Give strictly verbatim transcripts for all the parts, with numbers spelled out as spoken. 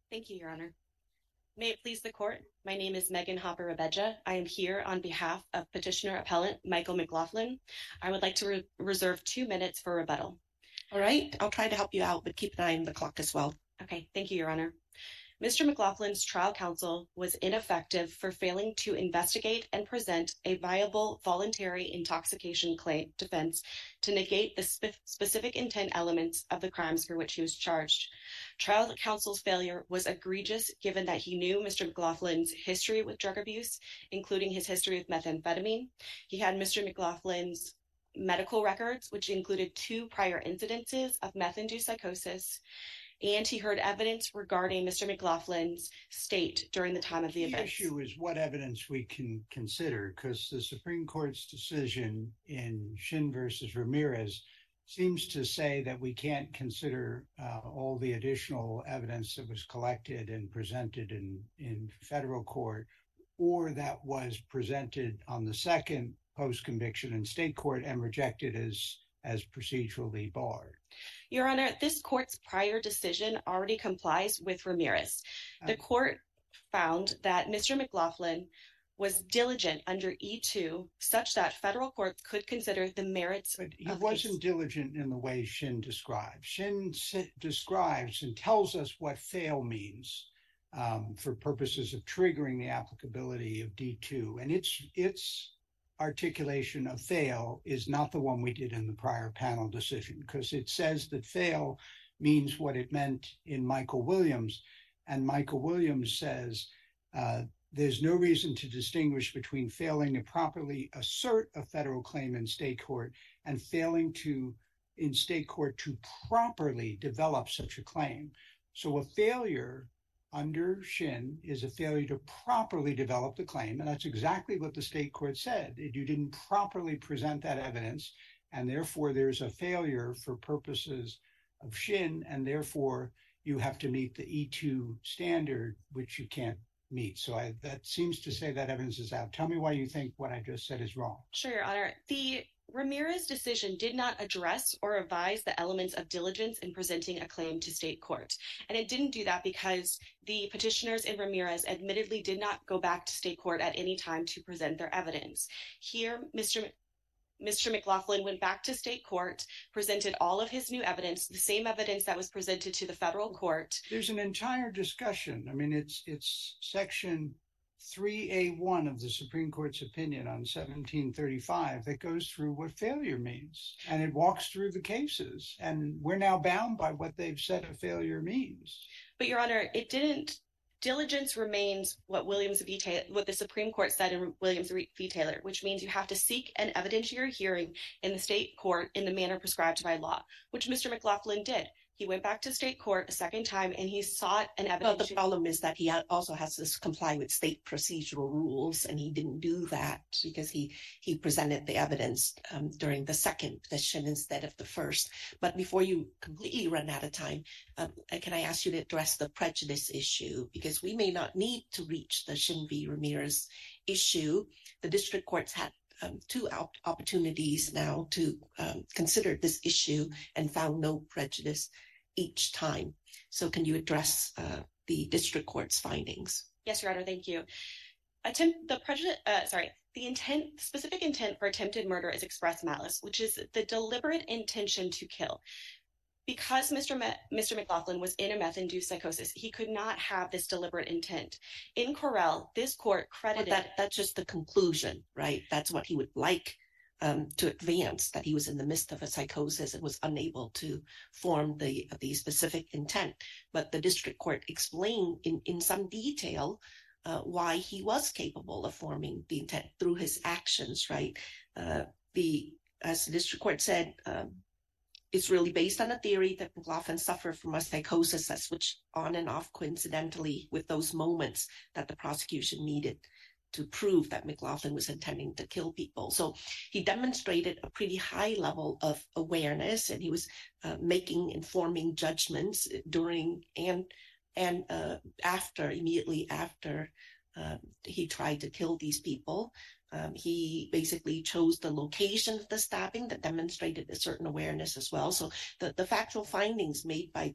Thank you, Your Honor. May it please the court, my name is Megan Hopper-Rabeja. I am here on behalf of petitioner appellant Michael McLaughlin. I would like to re- reserve two minutes for rebuttal. All right, I'll try to help you out, but keep an eye on the clock as well. Okay, thank you, Your Honor. Mister McLaughlin's trial counsel was ineffective for failing to investigate and present a viable voluntary intoxication claim defense to negate the spe- specific intent elements of the crimes for which he was charged. Trial counsel's failure was egregious given that he knew Mister McLaughlin's history with drug abuse, including his history with methamphetamine. He had Mister McLaughlin's medical records, which included two prior incidences of meth-induced psychosis, and he heard evidence regarding Mister McLaughlin's state during the time of the, the event. The issue is what evidence we can consider, because the Supreme Court's decision in Shin versus Ramirez seems to say that we can't consider uh, all the additional evidence that was collected and presented in, in federal court, or that was presented on the second post-conviction in state court and rejected as, as procedurally barred. Your Honor, this court's prior decision already complies with Ramirez. The court found that Mister McLaughlin was diligent under E two such that federal courts could consider the merits But he of wasn't case. diligent in the way Shin describes. Shin si- describes and tells us what fail means um, for purposes of triggering the applicability of D two. And it's it's articulation of fail is not the one we did in the prior panel decision, because it says that fail means what it meant in Michael Williams. And Michael Williams says uh, there's no reason to distinguish between failing to properly assert a federal claim in state court and failing to, in state court, to properly develop such a claim. So a failure under Shin is a failure to properly develop the claim. And that's exactly what the state court said. You didn't properly present that evidence, and therefore there's a failure for purposes of Shin, and therefore you have to meet the E two standard, which you can't meet. So I, that seems to say that evidence is out. Tell me why you think what I just said is wrong. Sure, Your Honor. The Ramirez decision did not address or revise the elements of diligence in presenting a claim to state court. And it didn't do that because the petitioners in Ramirez admittedly did not go back to state court at any time to present their evidence. Here, Mister Mister McLaughlin went back to state court, presented all of his new evidence, the same evidence that was presented to the federal court. There's an entire discussion. I mean, it's it's section three A one of the Supreme Court's opinion on seventeen thirty-five that goes through what failure means. And it walks through the cases. And we're now bound by what they've said a failure means. But, Your Honor, it didn't. Diligence remains what Williams v. Taylor, what the Supreme Court said in Williams v. Taylor, which means you have to seek an evidentiary hearing in the state court in the manner prescribed by law, which Mister McLaughlin did. He went back to state court a second time and he sought an evidentiary. Well, the problem is that he also has to comply with state procedural rules, and he didn't do that because he he presented the evidence um, during the second petition instead of the first. But before you completely run out of time, um, can I ask you to address the prejudice issue? Because we may not need to reach the Shin v. Ramirez issue. The district courts had Um, two op- opportunities now to um, consider this issue and found no prejudice each time. So can you address uh, the district court's findings? Yes, Your Honor, thank you. Attempt the prejudice, uh, sorry, the intent, specific intent for attempted murder is express malice, which is the deliberate intention to kill. Because Mister Me- Mister McLaughlin was in a meth-induced psychosis, he could not have this deliberate intent. In Correll, this court credited... But that, that's just the conclusion, right? That's what he would like um, to advance, that he was in the midst of a psychosis and was unable to form the, the specific intent. But the district court explained in, in some detail uh, why he was capable of forming the intent through his actions, right? Uh, the as the district court said, um, it's really based on a theory that McLaughlin suffered from a psychosis that switched on and off coincidentally with those moments that the prosecution needed to prove that McLaughlin was intending to kill people. So he demonstrated a pretty high level of awareness, and he was uh, making informing judgments during and and uh, after, immediately after uh, he tried to kill these people. Um, he basically chose the location of the stabbing that demonstrated a certain awareness as well. So the, the factual findings made by the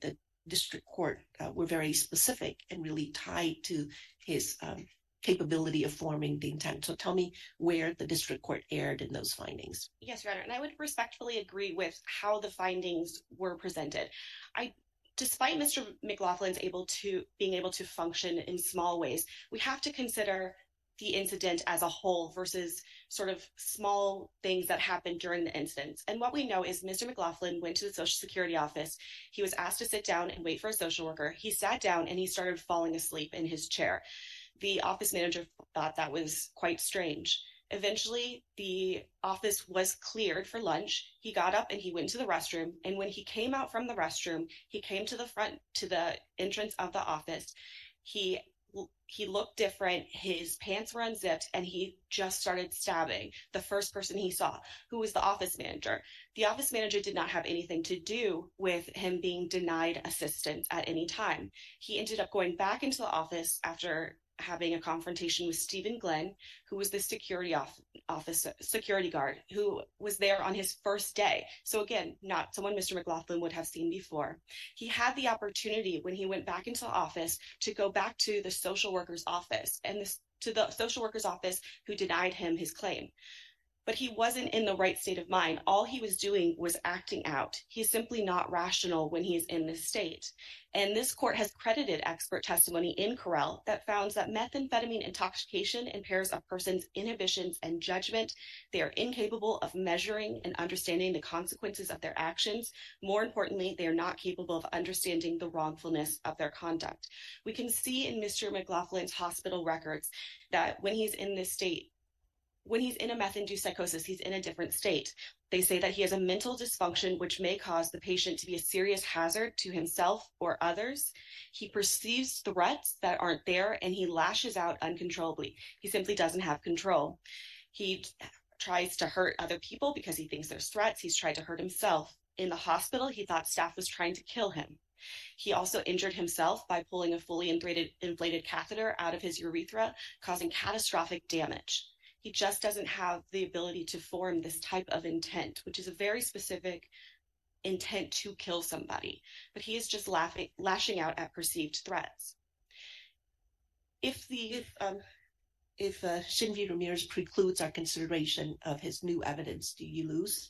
district court uh, were very specific and really tied to his um, capability of forming the intent. So tell me where the district court erred in those findings. Yes, Your Honor, and I would respectfully agree with how the findings were presented. I Despite Mister McLaughlin's able to being able to function in small ways, we have to consider the incident as a whole versus sort of small things that happened during the incident. And what we know is Mister McLaughlin went to the Social Security office. He was asked to sit down and wait for a social worker. He sat down and he started falling asleep in his chair. The office manager thought that was quite strange. Eventually, the office was cleared for lunch. He got up and he went to the restroom. And when he came out from the restroom, he came to the front, to the entrance of the office. He he looked different. His pants were unzipped and he just started stabbing the first person he saw, who was the office manager. The office manager did not have anything to do with him being denied assistance at any time. He ended up going back into the office after having a confrontation with Stephen Glenn, who was the security off- officer, security guard, who was there on his first day. So again, not someone Mister McLaughlin would have seen before. He had the opportunity when he went back into the office to go back to the social worker's office and this, to the social worker's office who denied him his claim. But he wasn't in the right state of mind. All he was doing was acting out. He's simply not rational when he's in this state. And this court has credited expert testimony in Correll that found that methamphetamine intoxication impairs a person's inhibitions and judgment. They are incapable of measuring and understanding the consequences of their actions. More importantly, they are not capable of understanding the wrongfulness of their conduct. We can see in Mister McLaughlin's hospital records that when he's in this state, when he's in a meth-induced psychosis, he's in a different state. They say that he has a mental dysfunction which may cause the patient to be a serious hazard to himself or others. He perceives threats that aren't there and he lashes out uncontrollably. He simply doesn't have control. He tries to hurt other people because he thinks there's threats. He's tried to hurt himself. In the hospital, he thought staff was trying to kill him. He also injured himself by pulling a fully inflated, inflated catheter out of his urethra, causing catastrophic damage. He just doesn't have the ability to form this type of intent, which is a very specific intent to kill somebody. But he is just laughing, lashing out at perceived threats. If the if, um, if uh, Shin V. Ramirez precludes our consideration of his new evidence, do you lose?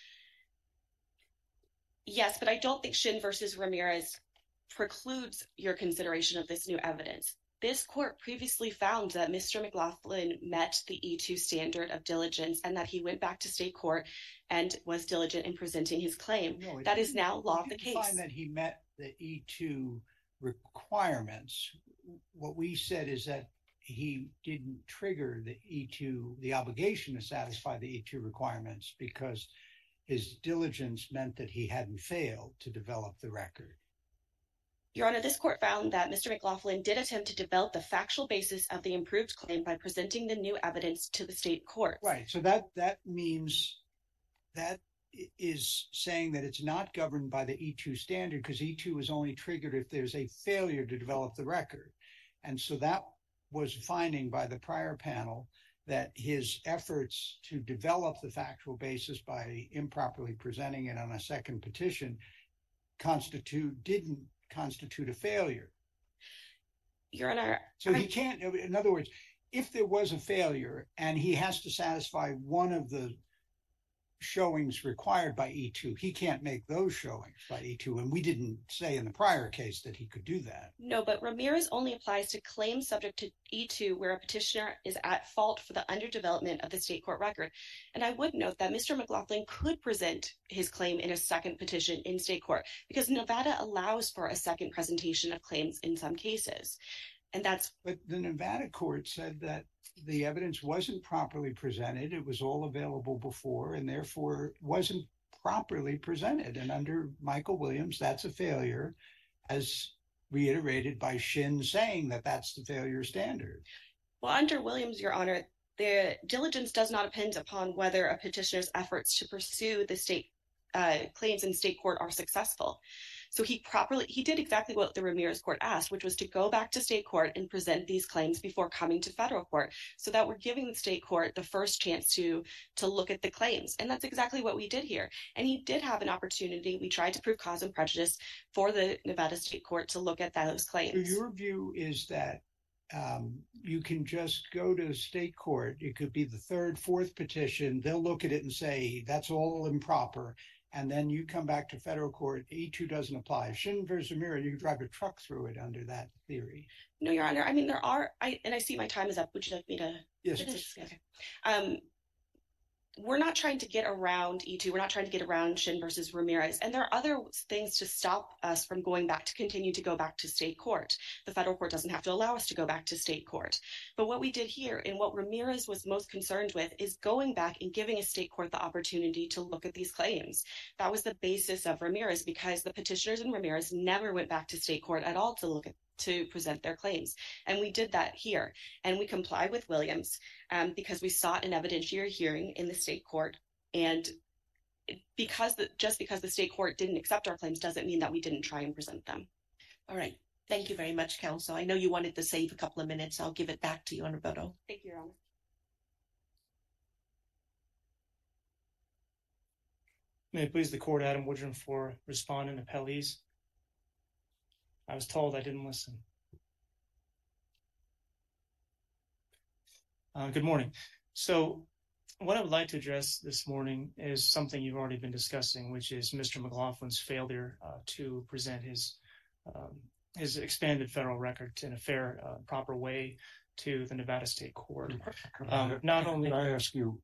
Yes, but I don't think Shin versus Ramirez precludes your consideration of this new evidence. This court previously found that Mister McLaughlin met the E two standard of diligence and that he went back to state court and was diligent in presenting his claim. No, that is now law of the case. Find that he met the E two requirements. What we said is that he didn't trigger the E two, the obligation to satisfy the E two requirements because his diligence meant that he hadn't failed to develop the record. Your Honor, this court found that Mister McLaughlin did attempt to develop the factual basis of the improved claim by presenting the new evidence to the state court. Right. So that that means that is saying that it's not governed by the E two standard because E two is only triggered if there's a failure to develop the record. And so that was a finding by the prior panel that his efforts to develop the factual basis by improperly presenting it on a second petition constitute didn't constitute a failure. Your Honor, so I... he can't, in other words, if there was a failure and he has to satisfy one of the showings required by E two, he can't make those showings by E two. And we didn't say in the prior case that he could do that. No, but Ramirez only applies to claims subject to E two where a petitioner is at fault for the underdevelopment of the state court record. And I would note that Mister McLaughlin could present his claim in a second petition in state court because Nevada allows for a second presentation of claims in some cases. And that's... But the Nevada court said that the evidence wasn't properly presented. It was all available before and therefore wasn't properly presented. And under Michael Williams, that's a failure, as reiterated by Shin saying that that's the failure standard. Well, under Williams, Your Honor, the diligence does not depend upon whether a petitioner's efforts to pursue the state uh, claims in state court are successful. So he properly, he did exactly what the Ramirez court asked, which was to go back to state court and present these claims before coming to federal court, so that we're giving the state court the first chance to, to look at the claims. And that's exactly what we did here. And he did have an opportunity. We tried to prove cause and prejudice for the Nevada state court to look at those claims. So your view is that um, you can just go to state court. It could be the third, fourth petition. They'll look at it and say, that's all improper. And then you come back to federal court, E two doesn't apply. Shin versus Ramirez, you drive a truck through it under that theory. No, Your Honor. I mean, there are, I and I see my time is up. Would you like me to Yes. finish? Okay. Um, we're not trying to get around E two. We're not trying to get around Shin versus Ramirez. And there are other things to stop us from going back to continue to go back to state court. The federal court doesn't have to allow us to go back to state court. But what we did here and what Ramirez was most concerned with is going back and giving a state court the opportunity to look at these claims. That was the basis of Ramirez, because the petitioners in Ramirez never went back to state court at all to look at to present their claims. And we did that here. And we complied with Williams um, because we sought an evidentiary hearing in the state court. And because the, just because the state court didn't accept our claims doesn't mean that we didn't try and present them. All right. Thank you very much, counsel. I know you wanted to save a couple of minutes. I'll give it back to you on rebuttal. Thank you, Your Honor. May it please the court, Adam Woodrum for respondent appellees. I was told I didn't listen. Uh, good morning. So what I would like to address this morning is something you've already been discussing, which is Mister McLaughlin's failure uh, to present his um, his expanded federal record in a fair, uh, proper way to the Nevada State Court. Um, not only, can I ask you,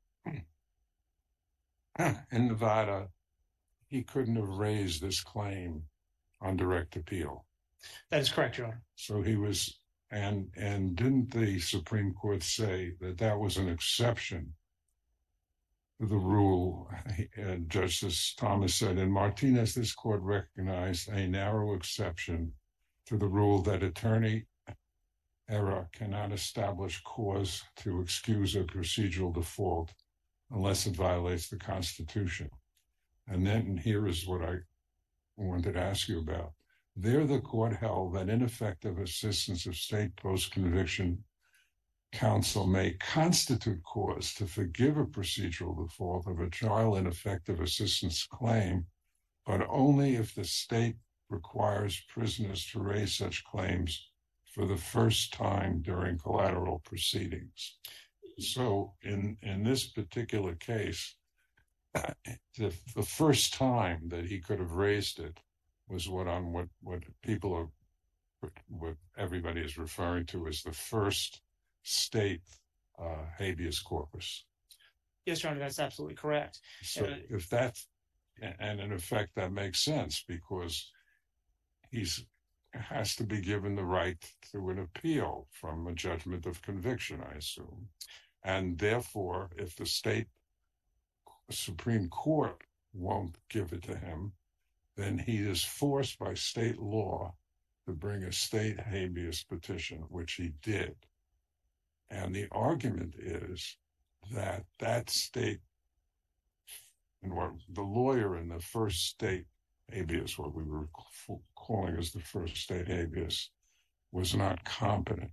in Nevada, he couldn't have raised this claim on direct appeal. that is correct, Your Honor. So he was, and and didn't the Supreme Court say that that was an exception to the rule? And Justice Thomas said, in Martinez, this court recognized a narrow exception to the rule that attorney error cannot establish cause to excuse a procedural default unless it violates the Constitution. And then here is what I wanted to ask you about. There, the court held that ineffective assistance of state post-conviction counsel may constitute cause to forgive a procedural default of a trial ineffective assistance claim, but only if the state requires prisoners to raise such claims for the first time during collateral proceedings. So in, in this particular case, the, the first time that he could have raised it was what on what, what people are, what everybody is referring to as the first state uh, habeas corpus. Yes, Your Honor, that's absolutely correct. So Uh, if that, and in effect, that makes sense because he's has to be given the right to an appeal from a judgment of conviction, I assume. And therefore, if the state Supreme Court won't give it to him, then he is forced by state law to bring a state habeas petition, which he did. And the argument is that that state, and what the lawyer in the first state habeas, what we were calling as the first state habeas, was not competent.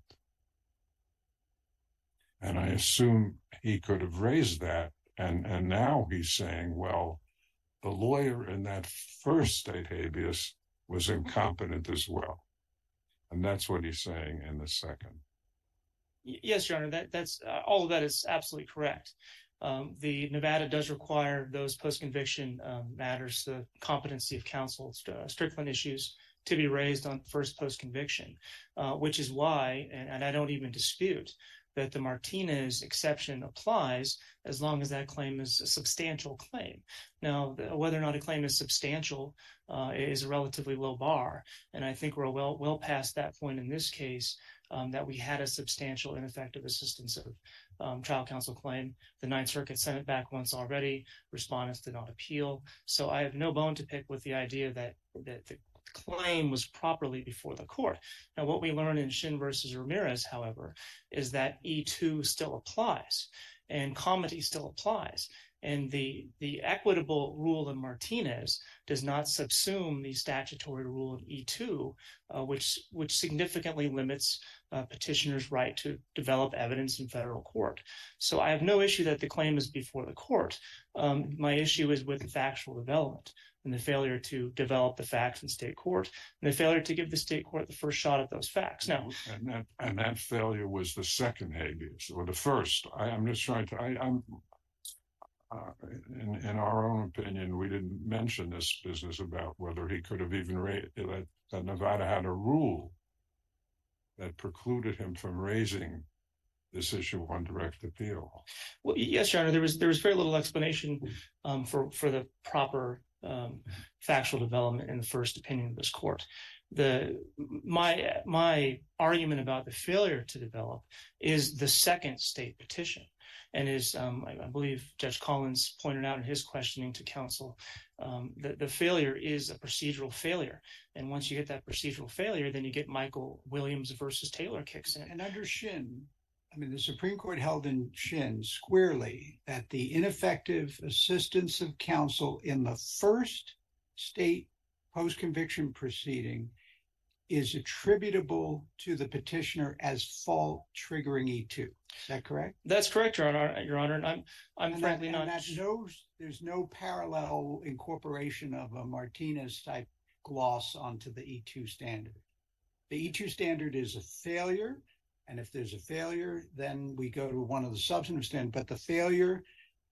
And I assume he could have raised that. And, and now he's saying, well, the lawyer in that first state habeas was incompetent as well. And that's what he's saying in the second. Yes, Your Honor, that, that's uh, all of that is absolutely correct. Um, the Nevada does require those post-conviction um, matters, the competency of counsel, uh, Strickland issues, to be raised on first post-conviction, uh, which is why, and, and I don't even dispute, that the Martinez exception applies as long as that claim is a substantial claim. Now, the, whether or not a claim is substantial uh, is a relatively low bar, and I think we're well well past that point in this case, um, that we had a substantial ineffective assistance of um, trial counsel claim. The Ninth Circuit sent it back once already. Respondents did not appeal. So I have no bone to pick with the idea that, that the claim was properly before the court. Now, what we learned in Shin versus Ramirez, however, is that E two still applies and comity still applies. And the the equitable rule in Martinez does not subsume the statutory rule of E two, uh, which which significantly limits uh, petitioners' right to develop evidence in federal court. So I have no issue that the claim is before the court. Um, my issue is with the factual development and the failure to develop the facts in state court, and the failure to give the state court the first shot at those facts. Now, and that and that failure was the second habeas or the first. I, I'm just trying to. I, I'm. Uh, in, in our own opinion, we didn't mention this business about whether he could have even raised that, that Nevada had a rule that precluded him from raising this issue on direct appeal. Well, yes, Your Honor, there was there was very little explanation um, for for the proper um, factual development in the first opinion of this court. The my my argument about the failure to develop is the second state petition. And as um, I, I believe Judge Collins pointed out in his questioning to counsel, um, the, the failure is a procedural failure. And once you get that procedural failure, then you get Michael Williams versus Taylor kicks in. And under Shin, I mean, the Supreme Court held in Shin squarely that the ineffective assistance of counsel in the first state post-conviction proceeding is attributable to the petitioner as fault triggering E two. Is that correct? That's correct, Your Honor. Your Honor, and I'm I'm and frankly that, not. And that no, there's no parallel incorporation of a Martinez type gloss onto the E two standard. The E two standard is a failure, and if there's a failure, then we go to one of the substantive standards. But the failure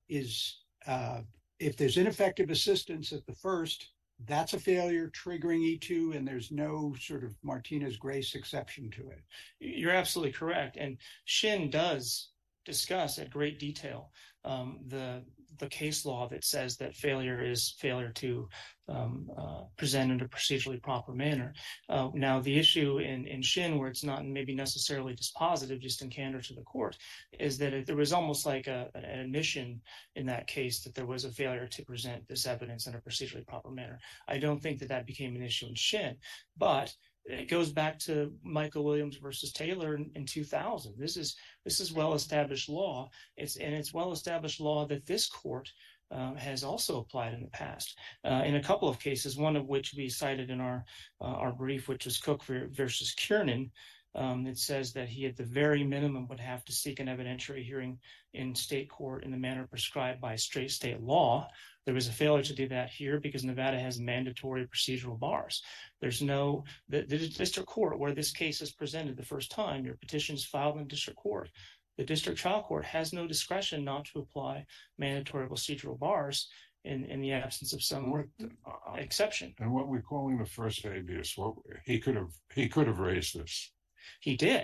is uh, if there's ineffective assistance at the first, that's a failure triggering E two, and there's no sort of Martinez grace exception to it. You're absolutely correct. And Shin does discuss at great detail um, the the case law that says that failure is failure to um, uh, present in a procedurally proper manner. Uh, now, the issue in, in Shin, where it's not maybe necessarily dispositive, just in candor to the court, is that it, there was almost like a, an admission in that case that there was a failure to present this evidence in a procedurally proper manner. I don't think that that became an issue in Shin, but it goes back to Michael Williams versus Taylor in, in two thousand. This is this is well-established law. It's and it's well-established law that this court uh, has also applied in the past uh, in a couple of cases. One of which we cited in our uh, our brief, which was Cook versus Kiernan. Um, it says that he, at the very minimum, would have to seek an evidentiary hearing in state court in the manner prescribed by straight state law. There was a failure to do that here because Nevada has mandatory procedural bars. There's no the, the district court where this case is presented the first time. Your petition is filed in district court. The district trial court has no discretion not to apply mandatory procedural bars in, in the absence of some What, uh, exception. And what we're calling the first habeas, what he could have he could have raised this. He did.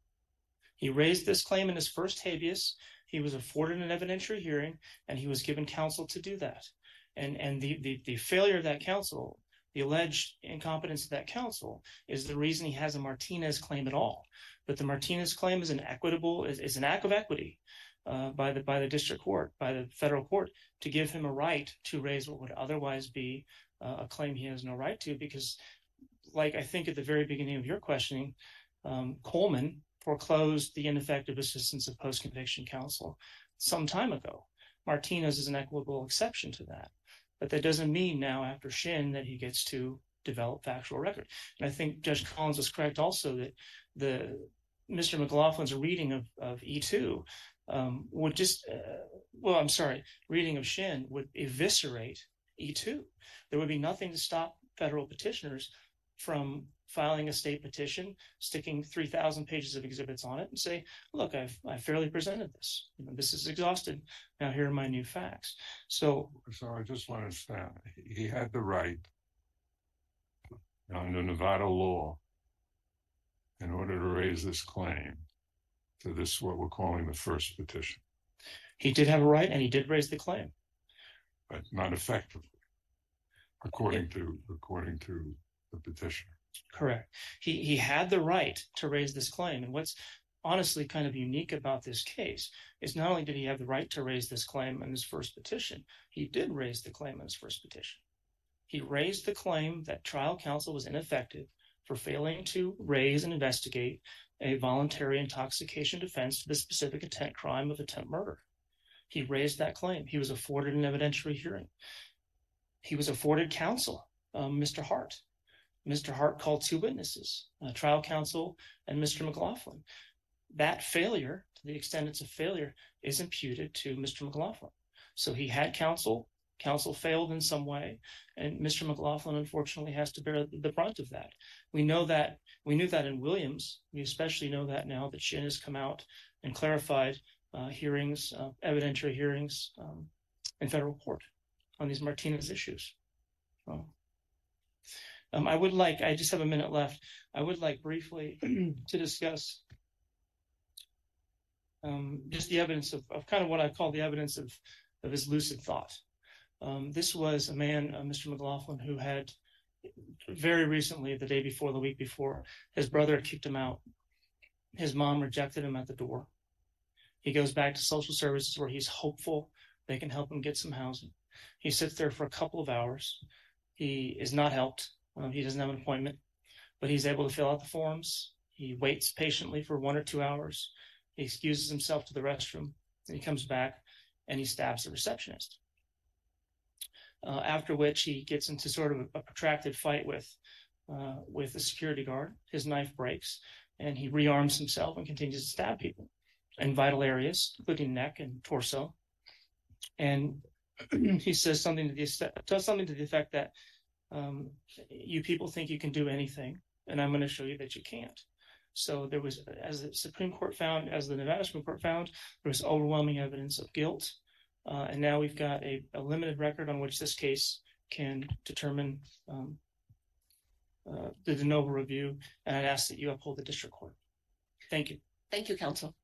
He raised this claim in his first habeas. He was afforded an evidentiary hearing, and he was given counsel to do that. And and the, the, the failure of that counsel, the alleged incompetence of that counsel, is the reason he has a Martinez claim at all. But the Martinez claim is an equitable, is, is an act of equity uh, by the by the district court, by the federal court, to give him a right to raise what would otherwise be uh, a claim he has no right to. Because, like I think at the very beginning of your questioning, um, Coleman foreclosed the ineffective assistance of post-conviction counsel some time ago. Martinez is an equitable exception to that. But that doesn't mean now, after Shin, that he gets to develop factual record. And I think Judge Collins was correct also that the Mister McLaughlin's reading of, of E two um, would just, uh, well, I'm sorry, reading of Shin would eviscerate E two. There would be nothing to stop federal petitioners from filing a state petition, sticking three thousand pages of exhibits on it, and say, look, I've I fairly presented this. You know, this is exhausted. Now here are my new facts. So, so I just want to understand. He had the right under Nevada law in order to raise this claim to this, what we're calling the first petition. He did have a right, and he did raise the claim. But not effectively, according to according to the petitioner. Correct. He he had the right to raise this claim. And what's honestly kind of unique about this case is not only did he have the right to raise this claim in his first petition, he did raise the claim in his first petition. He raised the claim that trial counsel was ineffective for failing to raise and investigate a voluntary intoxication defense to the specific intent crime of attempt murder. He raised that claim. He was afforded an evidentiary hearing. He was afforded counsel, um, Mister Hart. Mister Hart called two witnesses, uh, trial counsel and Mister McLaughlin. That failure, to the extent it's a failure, is imputed to Mister McLaughlin. So he had counsel. Counsel failed in some way, and Mister McLaughlin, unfortunately, has to bear the brunt of that. We know that. We knew that in Williams. We especially know that now that Shin has come out and clarified uh, hearings, uh, evidentiary hearings um, in federal court on these Martinez issues. So, um, I would like, I just have a minute left. I would like briefly to discuss um, just the evidence of, of kind of what I call the evidence of, of his lucid thought. Um, this was a man, uh, Mister McLaughlin, who had very recently, the day before, the week before, his brother had kicked him out. His mom rejected him at the door. He goes back to social services where he's hopeful they can help him get some housing. He sits there for a couple of hours. He is not helped. Um, he doesn't have an appointment, but he's able to fill out the forms. He waits patiently for one or two hours. He excuses himself to the restroom, and he comes back and he stabs the receptionist. Uh, after which he gets into sort of a, a protracted fight with uh, with the security guard. His knife breaks, and he rearms himself and continues to stab people in vital areas, including neck and torso. And he says something to the does something to the effect that um, you people think you can do anything, and I'm going to show you that you can't. So there was, as the Supreme Court found, as the Nevada Supreme Court found, there was overwhelming evidence of guilt. Uh, and now we've got a, a limited record on which this case can determine um, uh, the de novo review, and I'd ask that you uphold the district court. Thank you. Thank you, counsel.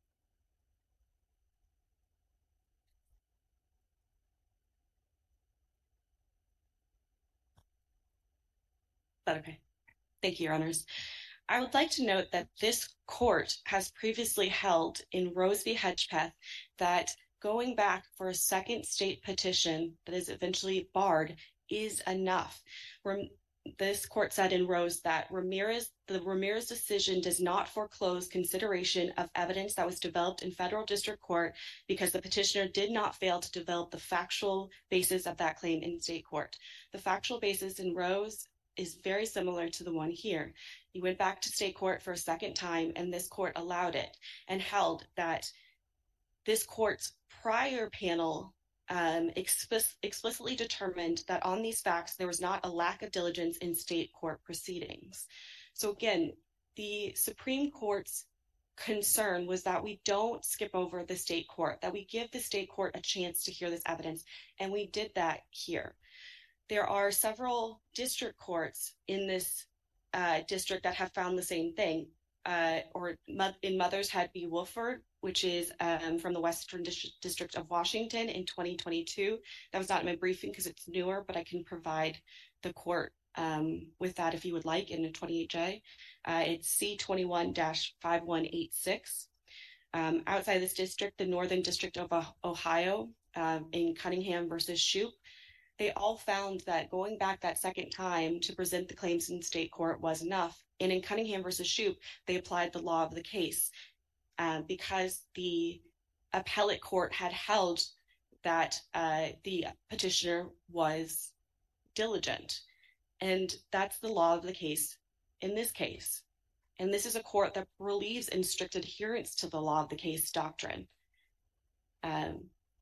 Okay. Thank you, Your Honors. I would like to note that this court has previously held in Rose v. Hedgepeth that going back for a second state petition that is eventually barred is enough. Rem- this court said in Rose that Ramirez, the Ramirez decision does not foreclose consideration of evidence that was developed in federal district court because the petitioner did not fail to develop the factual basis of that claim in state court. The factual basis in Rose is very similar to the one here. He went back to state court for a second time, and this court allowed it and held that this court's prior panel um, explic- explicitly determined that on these facts, there was not a lack of diligence in state court proceedings. So again, the Supreme Court's concern was that we don't skip over the state court, that we give the state court a chance to hear this evidence, and we did that here. There are several district courts in this uh, district that have found the same thing, uh, or in Mother's Head v. Wolford, which is um, from the Western Dis- District of Washington in twenty twenty-two. That was not in my briefing because it's newer, but I can provide the court um, with that if you would like in the twenty-eight J. Uh, it's C twenty-one dash five one eight six. Um, outside this district, the Northern District of Ohio uh, in Cunningham versus Shoup, they all found that going back that second time to present the claims in state court was enough. And in Cunningham versus Shoup, they applied the law of the case uh, because the appellate court had held that uh, the petitioner was diligent. And that's the law of the case in this case. And this is a court that believes in strict adherence to the law of the case doctrine. Um,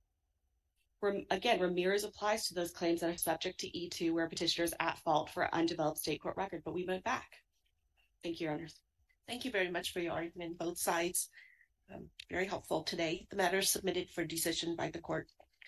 Again, Ramirez applies to those claims that are subject to E two where petitioners at fault for undeveloped state court record, but we went back. Thank you, Your Honors. Thank you very much for your argument, both sides. Um, very helpful today. The matter is submitted for decision by the court.